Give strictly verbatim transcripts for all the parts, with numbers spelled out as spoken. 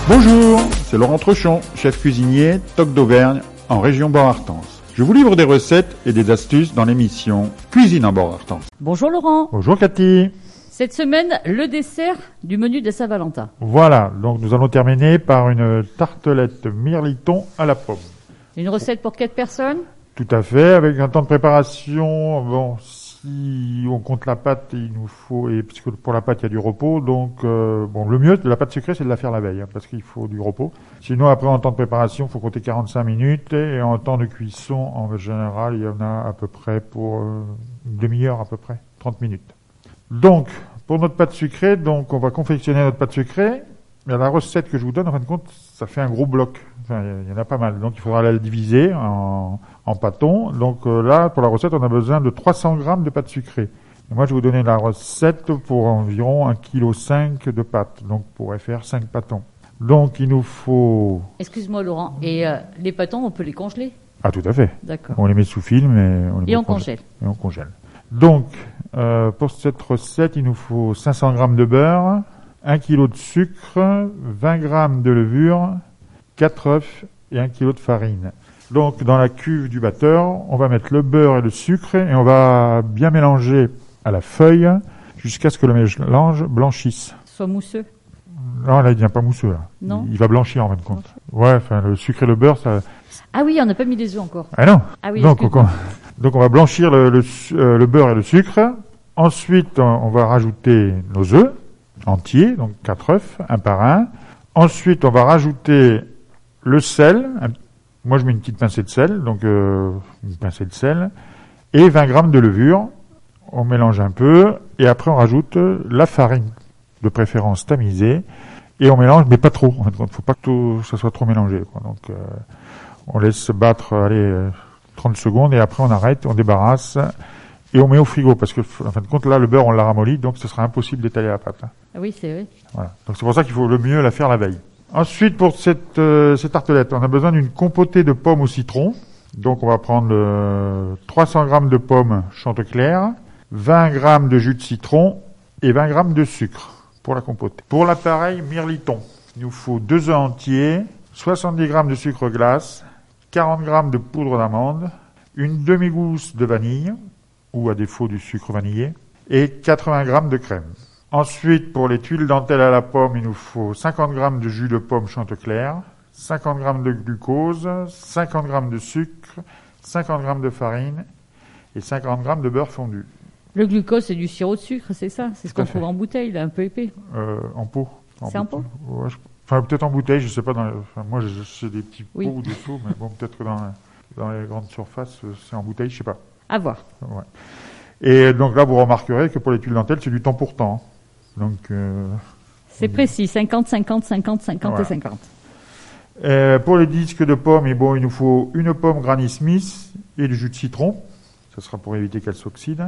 Bonjour, c'est Laurent Trechon, chef cuisinier, Toc d'Auvergne, en région Bord-Artense. Je vous livre des recettes et des astuces dans l'émission Cuisine en Bord-Artense. Bonjour Laurent. Bonjour Cathy. Cette semaine, le dessert du menu de Saint-Valentin. Voilà, donc nous allons terminer par une tartelette mirliton à la pomme. Une recette pour quatre personnes? Tout à fait, avec un temps de préparation, bon, si on compte la pâte, il nous faut, et puisque pour la pâte il y a du repos, donc euh, bon, le mieux de la pâte sucrée c'est de la faire la veille, hein, parce qu'il faut du repos. Sinon après en temps de préparation, il faut compter quarante-cinq minutes, et en temps de cuisson, en général, il y en a à peu près pour euh, une demi-heure à peu près, trente minutes. Donc, pour notre pâte sucrée, donc on va confectionner notre pâte sucrée. Mais la recette que je vous donne, en fin de compte, ça fait un gros bloc. Enfin, il y en a pas mal. Donc, il faudra la diviser en, en pâtons. Donc euh, là, pour la recette, on a besoin de trois cents grammes de pâte sucrée. Et moi, je vais vous donner la recette pour environ un virgule cinq kilos de pâte. Donc, on pourrait faire cinq pâtons. Donc, il nous faut... Excuse-moi Laurent, et euh, les pâtons, on peut les congeler? Ah, tout à fait. D'accord. On les met sous film et on les Et met on congé- congèle. Et on congèle. Donc, euh, pour cette recette, il nous faut cinq cents grammes de beurre, un kilo de sucre, vingt grammes de levure, quatre œufs et un kilo de farine. Donc, dans la cuve du batteur, on va mettre le beurre et le sucre et on va bien mélanger à la feuille jusqu'à ce que le mélange blanchisse. Soit mousseux? Non, là, il devient pas mousseux, là. Non. Il, il va blanchir, en fin de compte. Ouais, enfin, le sucre et le beurre, ça... Ah oui, on n'a pas mis les œufs encore. Ah non. Ah oui, donc, on, excuse-moi. donc, on va blanchir le, le, euh, le beurre et le sucre. Ensuite, on, on va rajouter nos œufs entiers, donc quatre œufs, un par un. Ensuite, on va rajouter le sel. Un, moi, je mets une petite pincée de sel, donc euh, une pincée de sel, et vingt grammes de levure. On mélange un peu, et après, on rajoute la farine, de préférence tamisée, et on mélange, mais pas trop. Il ne faut pas que tout, ça soit trop mélangé, quoi. Donc, euh, on laisse battre, allez, trente secondes, et après, on arrête, on débarrasse. Et on met au frigo, parce que, en fin de compte, là, le beurre, on l'a ramolli, donc ce sera impossible d'étaler la pâte. Hein. Ah oui, c'est vrai. Voilà. Donc c'est pour ça qu'il faut le mieux la faire la veille. Ensuite, pour cette, euh, cette tartelette, on a besoin d'une compotée de pommes au citron. Donc on va prendre euh, trois cents grammes de pommes Chantecler, vingt grammes de jus de citron et vingt grammes de sucre pour la compotée. Pour l'appareil mirliton, il nous faut deux œufs entiers, soixante-dix grammes de sucre glace, quarante grammes de poudre d'amande, une demi-gousse de vanille, ou à défaut du sucre vanillé, et quatre-vingts grammes de crème. Ensuite, pour les tuiles dentelles à la pomme, il nous faut cinquante grammes de jus de pomme Chantecler, cinquante grammes de glucose, cinquante grammes de sucre, cinquante grammes de farine et cinquante grammes de beurre fondu. Le glucose, c'est du sirop de sucre, c'est ça? C'est ce Tout à qu'on fait. trouve en bouteille, là, un peu épais. Euh, en pot. C'est en pot? Ouais, je- Enfin, peut-être en bouteille, je sais pas. Dans les... enfin, moi, j'ai j'ai des petits Oui. pots ou des seaux, mais bon, peut-être que dans, dans les grandes surfaces, c'est en bouteille, je sais pas. À voir. Ouais. Et donc là, vous remarquerez que pour les tuiles dentelles, c'est du temps pour temps. Donc, euh, C'est Oui. précis, cinquante, cinquante, cinquante, cinquante Voilà. et cinquante. euh, pour les disques de pommes, et bon, il nous faut une pomme Granny Smith et du jus de citron. Ça sera pour éviter qu'elle s'oxyde.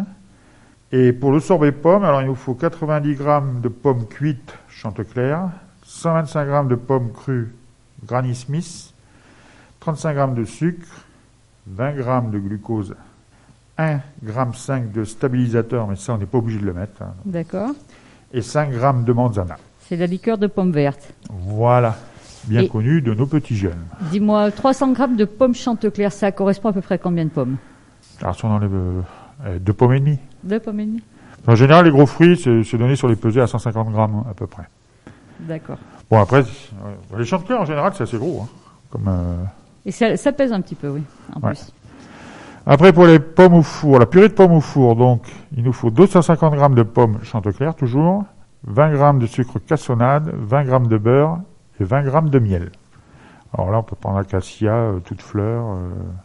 Et pour le sorbet pomme, alors il nous faut quatre-vingt-dix grammes de pommes cuites Chantecler, cent vingt-cinq grammes de pommes crues Granny Smith, trente-cinq grammes de sucre, vingt grammes de glucose, un virgule cinq gramme de stabilisateur, mais ça on n'est pas obligé de le mettre, hein, D'accord. et cinq grammes de manzana. C'est la liqueur de pomme verte. Voilà, bien Et- connu de nos petits jeunes. Dis-moi, trois cents grammes de pommes Chantecler, ça correspond à peu près à combien de pommes? Alors si on enlève euh, euh, deux pommes et demie. Deux pommes et demie? En général, les gros fruits, c'est c'est donné sur les pesées à cent cinquante grammes à peu près. D'accord. Bon après, euh, les Chantecler en général, c'est assez gros. Hein, comme, euh, Et ça, ça pèse un petit peu, oui, en Ouais. plus. Après, pour les pommes au four, la purée de pommes au four, donc, il nous faut deux cent cinquante grammes de pommes Chantecler, toujours, vingt grammes de sucre cassonade, vingt grammes de beurre et vingt grammes de miel. Alors là, on peut prendre acacia, euh, toute fleur, euh,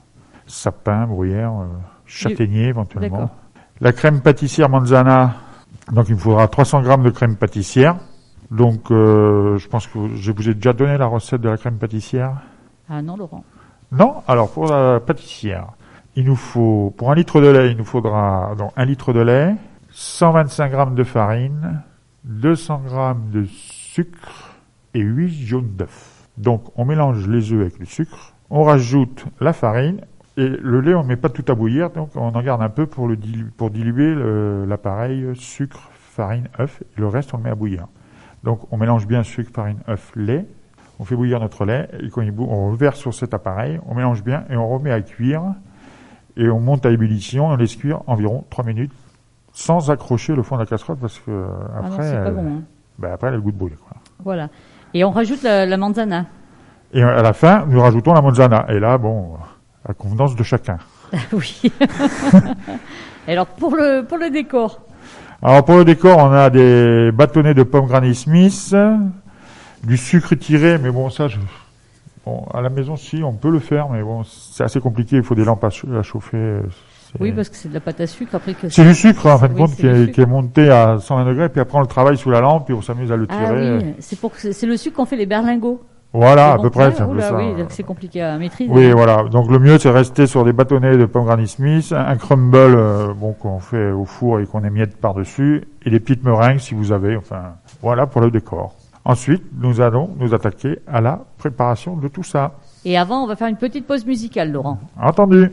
sapin, bruyère, euh, châtaignier éventuellement. D'accord. La crème pâtissière Manzana, donc il me faudra trois cents grammes de crème pâtissière. Donc, euh, je pense que je vous ai déjà donné la recette de la crème pâtissière. Ah non, Laurent. Non, alors pour la pâtissière, il nous faut, pour un litre de lait, il nous faudra donc un litre de lait, cent vingt-cinq grammes de farine, deux cents grammes de sucre et huit jaunes d'œufs. Donc on mélange les œufs avec le sucre, on rajoute la farine et le lait on ne met pas tout à bouillir, donc on en garde un peu pour, le dilu- pour diluer le- l'appareil sucre, farine, œuf, et le reste on le met à bouillir. Donc on mélange bien sucre, farine, œuf, lait. on fait bouillir notre lait, et quand il bout, on le verse sur cet appareil, on mélange bien, et on remet à cuire, et on monte à ébullition, et on laisse cuire environ trois minutes, sans accrocher le fond de la casserole, parce que euh, Ah non, après, c'est pas euh, bon. Hein. ben après, elle a le goût de brûler, quoi. Voilà. Et on rajoute la, la manzana. Et à la fin, nous rajoutons la manzana. Et là, bon, à convenance de chacun. Oui. Et alors, pour le, pour le décor. Alors, pour le décor, on a des bâtonnets de pommes Granny Smith, du sucre tiré, mais bon, ça, je, bon, à la maison, si, on peut le faire, mais bon, c'est assez compliqué, il faut des lampes à, à chauffer. C'est... Oui, parce que c'est de la pâte à sucre. Après que c'est du sucre, en fin de oui, compte, qui est, qui est monté à cent vingt degrés, puis après, on le travaille sous la lampe, puis on s'amuse à le tirer. Ah oui, c'est pour que c'est le sucre qu'on fait les berlingots. Voilà, à bon peu près, ouais, c'est un peu oula, ça. Oui, donc c'est compliqué à maîtriser. Oui, voilà. Donc le mieux, c'est rester sur des bâtonnets de pommes Granny Smith, un crumble, euh, bon, qu'on fait au four et qu'on émiette par-dessus, et des petites meringues si vous avez. Enfin, voilà pour le décor. Ensuite, nous allons nous attaquer à la préparation de tout ça. Et avant, on va faire une petite pause musicale, Laurent. Entendu.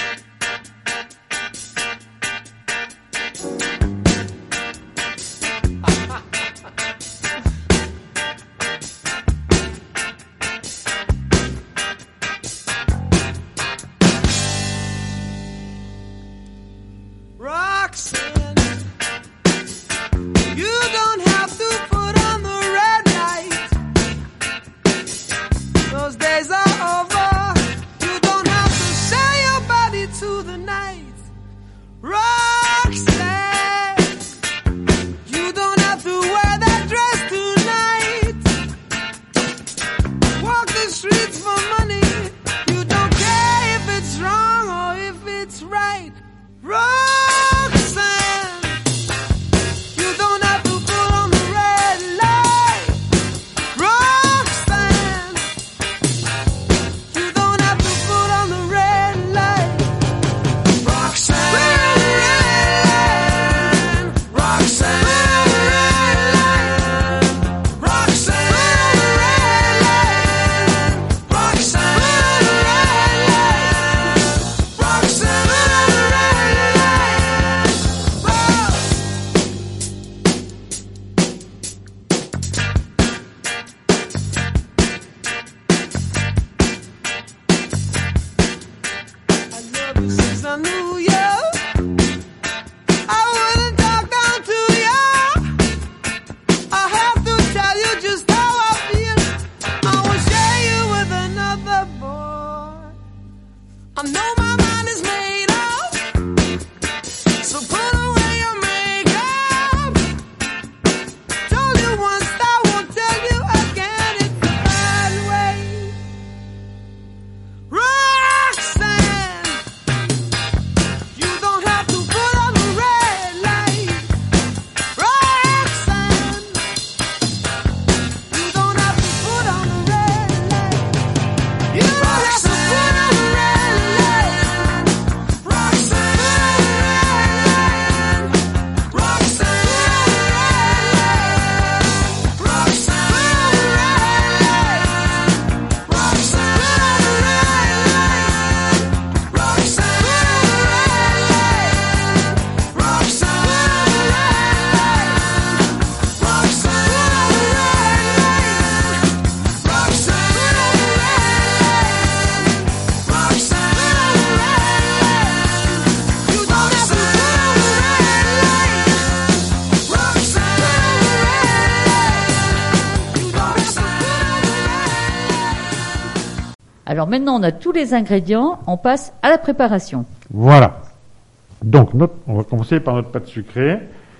Alors maintenant, on a tous les ingrédients, on passe à la préparation. Voilà. Donc, notre, on va commencer par notre pâte sucrée.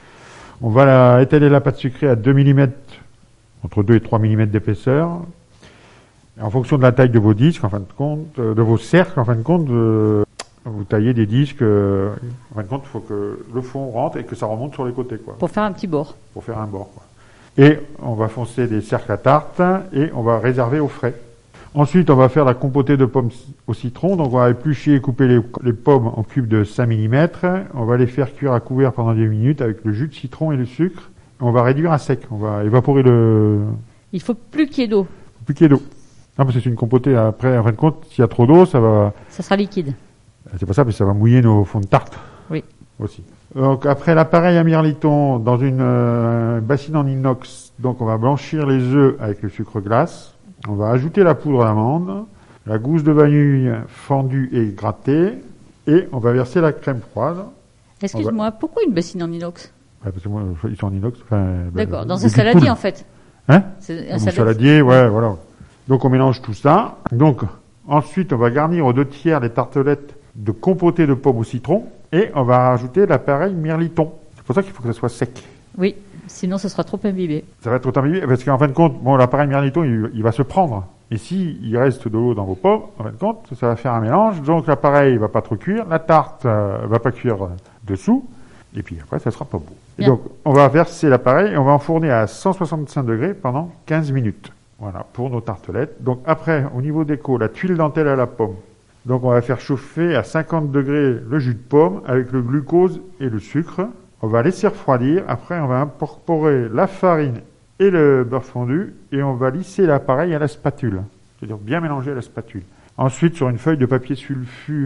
On va la, étaler la pâte sucrée à deux millimètres, entre deux et trois millimètres d'épaisseur. En fonction de la taille de vos disques, en fin de compte, de vos cercles, en fin de compte, euh, vous taillez des disques. Euh, en fin de compte, il faut que le fond rentre et que ça remonte sur les côtés, quoi. Pour faire un petit bord. Pour faire un bord, quoi. Et on va foncer des cercles à tarte et on va réserver au frais. Ensuite, on va faire la compotée de pommes au citron. Donc, on va éplucher et couper les, les pommes en cubes de cinq millimètres. On va les faire cuire à couvert pendant dix minutes avec le jus de citron et le sucre. On va réduire à sec. On va évaporer le... Il faut plus qu'il y ait d'eau. Plus qu'il y ait d'eau. Non, parce que c'est une compotée. Après, en fin de compte, s'il y a trop d'eau, ça va... Ça sera liquide. C'est pas ça, mais ça va mouiller nos fonds de tarte. Oui. Aussi. Donc, après l'appareil à mirliton dans une euh, bassine en inox, donc on va blanchir les œufs avec le sucre glace. On va ajouter la poudre d'amande, la gousse de vanille fendue et grattée, et on va verser la crème froide. Excuse-moi, va... pourquoi une bassine en inox? Ouais, parce que moi, ils sont en inox. Enfin, D'accord, dans un saladier en fait. Hein? C'est un saladier, saladier ouais, voilà. Donc on mélange tout ça. Donc ensuite, on va garnir aux deux tiers les tartelettes de compoté de pommes au citron, et on va rajouter l'appareil mirliton. C'est pour ça qu'il faut que ça soit sec. Oui, sinon ça sera trop imbibé. Ça va être trop imbibé, parce qu'en fin de compte, bon, l'appareil mirliton, il, il va se prendre. Et si il reste de l'eau dans vos pommes, en fin de compte, ça va faire un mélange. Donc l'appareil va pas trop cuire, la tarte euh, va pas cuire euh, dessous, et puis après, ça sera pas beau. Et donc, on va verser l'appareil et on va enfourner à cent soixante-cinq degrés pendant quinze minutes. Voilà, pour nos tartelettes. Donc après, au niveau déco, la tuile dentelle à la pomme. Donc on va faire chauffer à cinquante degrés le jus de pomme avec le glucose et le sucre. On va laisser refroidir. Après, on va incorporer la farine et le beurre fondu et on va lisser l'appareil à la spatule. C'est-à-dire bien mélanger à la spatule. Ensuite, sur une feuille de papier sulfu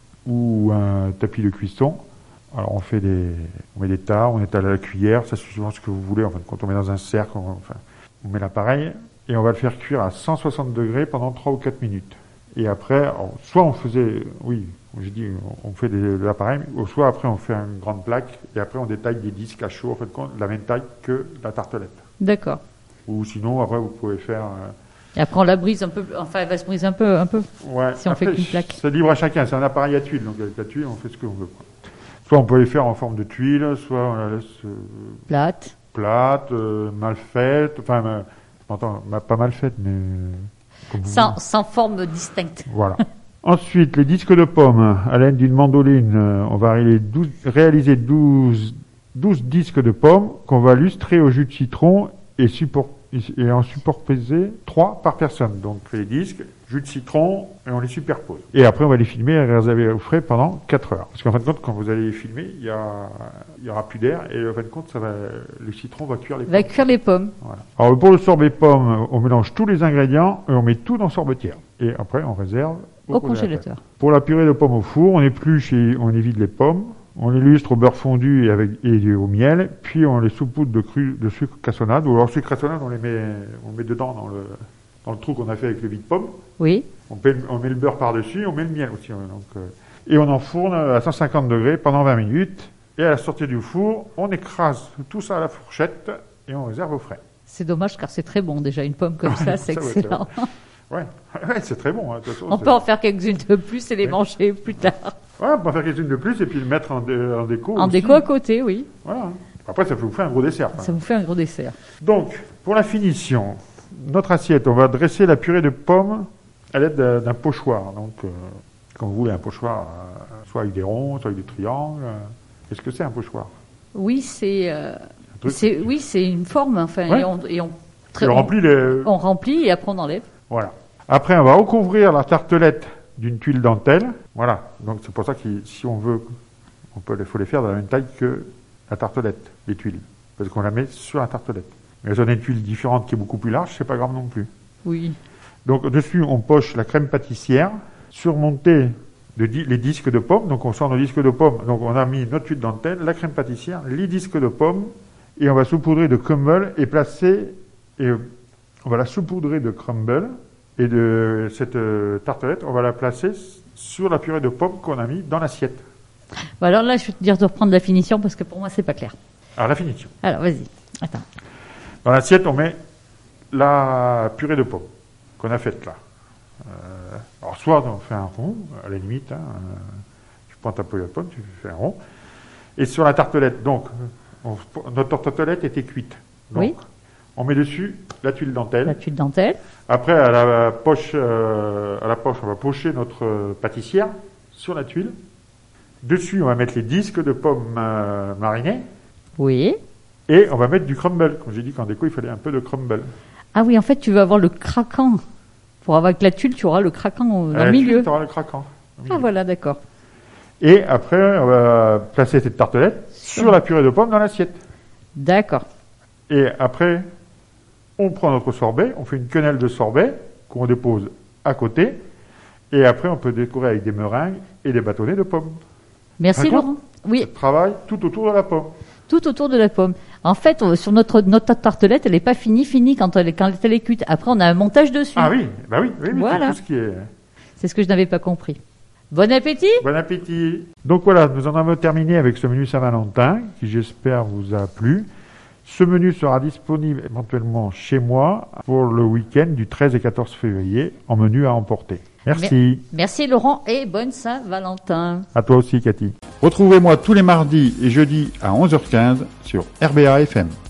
ou un tapis de cuisson, alors on fait des, on met des tares, on étale à la cuillère, ça c'est souvent ce que vous voulez. Enfin, quand on met dans un cercle, on, enfin, on met l'appareil et on va le faire cuire à cent soixante degrés pendant trois ou quatre minutes. Et après, alors, soit on faisait, oui, j'ai dit, on fait des, de l'appareil, ou soit après on fait une grande plaque et après on détaille des disques à chaud, en fait, de la même taille que la tartelette. D'accord. Ou sinon, après vous pouvez faire. Euh, et après on la brise un peu, enfin elle va se briser un peu, un peu. Ouais. Si on après, fait qu'une plaque. C'est libre à chacun, c'est un appareil à tuile, donc avec la tuile on fait ce que l'on veut. Quoi. Soit on peut les faire en forme de tuile, soit on la laisse euh, plate, plate, euh, mal faite, enfin, euh, j'entends, pas mal faite, mais comme sans, sans forme distincte. Voilà. Ensuite, les disques de pommes à l'aide d'une mandoline, euh, on va réaliser douze, réaliser douze, douze disques de pommes qu'on va lustrer au jus de citron et, support, et en superposer trois par personne. Donc les disques, jus de citron, et on les superpose. Et après, on va les filmer et les réserver au frais pendant quatre heures. Parce qu'en fin de compte, quand vous allez les filmer, il y, a, il y aura plus d'air et en fin de compte, ça va, le citron va cuire les pommes. Va cuire les pommes. Voilà. Alors pour le sorbet pomme, on mélange tous les ingrédients et on met tout dans le sorbetière. Et après, on réserve au, au congélateur. Pour la purée de pommes au four, on épluche et on évite les pommes. On les lustre au beurre fondu et, avec, et au miel, puis on les saupoudre de, cru, de sucre cassonade. Ou alors sucre cassonade, on les met, on met dedans dans le, dans le trou qu'on a fait avec le vide-pomme. Oui. On, paie, on met le beurre par-dessus, on met le miel aussi. Donc, euh, et on enfourne à cent cinquante degrés pendant vingt minutes. Et à la sortie du four, on écrase tout ça à la fourchette et on réserve au frais. C'est dommage car c'est très bon déjà, une pomme comme ça, c'est ça, excellent. Ouais, ouais. ouais c'est très bon. Hein, façon, on peut en faire quelques-unes de plus et les oui. manger plus tard. Ouais, on peut en faire quelques-unes de plus et puis le mettre en, dé, en déco. En aussi. déco à côté, oui. Voilà. Après, ça vous fait un gros dessert. Ça vous fait un gros dessert. Donc, pour la finition, notre assiette, on va dresser la purée de pommes à l'aide d'un pochoir. Donc, euh, quand vous voulez un pochoir, euh, soit avec des ronds, soit avec des triangles. Euh, Qu'est-ce que c'est un pochoir? Oui, c'est, euh, c'est, oui, c'est une forme. Enfin, ouais. et on, et on, très, on, remplit les... on remplit et après on enlève. Voilà. Après, on va recouvrir la tartelette d'une tuile dentelle. Voilà. Donc, c'est pour ça que si on veut, on peut, il faut les faire de la même taille que la tartelette, les tuiles. Parce qu'on la met sur la tartelette. Mais si on a une tuile différente qui est beaucoup plus large, c'est pas grave non plus. Oui. Donc, dessus, on poche la crème pâtissière, surmontée de di- les disques de pommes. Donc, on sort nos disques de pommes. Donc, on a mis notre tuile dentelle, la crème pâtissière, les disques de pommes, et on va saupoudrer de crumble et placer, et on va la saupoudrer de crumble. Et de cette euh, tartelette, on va la placer sur la purée de pommes qu'on a mis dans l'assiette. Bon alors là, je vais te dire de reprendre la finition parce que pour moi, c'est pas clair. Alors, la finition. Alors, vas-y. Attends. Dans l'assiette, on met la purée de pommes qu'on a faite là. Euh, alors, soit on fait un rond, à la limite. Hein, euh, tu prends ta purée de pommes, tu fais un rond. Et sur la tartelette, donc, on, notre tartelette était cuite. Donc, oui. On met dessus la tuile dentelle. La tuile dentelle. Après, à la poche, euh, à la poche, on va pocher notre euh, pâtissière sur la tuile. Dessus, on va mettre les disques de pommes euh, marinées. Oui. Et on va mettre du crumble. Comme j'ai dit qu'en déco, il fallait un peu de crumble. Ah oui, en fait, tu veux avoir le craquant. Pour avoir avec la tuile, tu auras le craquant dans à le milieu. Tu auras le craquant. Ah voilà, d'accord. Et après, on va placer cette tartelette sur, sur la purée de pommes dans l'assiette. D'accord. Et après, on prend notre sorbet, on fait une quenelle de sorbet qu'on dépose à côté. Et après, on peut décorer avec des meringues et des bâtonnets de pommes. Merci Laurent. Oui. Ça travaille tout autour de la pomme. Tout autour de la pomme. En fait, on- sur notre, notre tartelette, elle n'est pas finie, finie quand elle, est- quand elle est cuite. Après, on a un montage dessus. Ah oui, bah oui, oui, oui, Voilà. c'est tout ce qui est... C'est ce que je n'avais pas compris. Bon appétit! Bon appétit. Donc voilà, nous en avons terminé avec ce menu Saint-Valentin, qui j'espère vous a plu. Ce menu sera disponible éventuellement chez moi pour le week-end du treize et quatorze février en menu à emporter. Merci. Merci Laurent et bonne Saint-Valentin. À toi aussi, Cathy. Retrouvez-moi tous les mardis et jeudis à onze heures quinze sur R B A F M.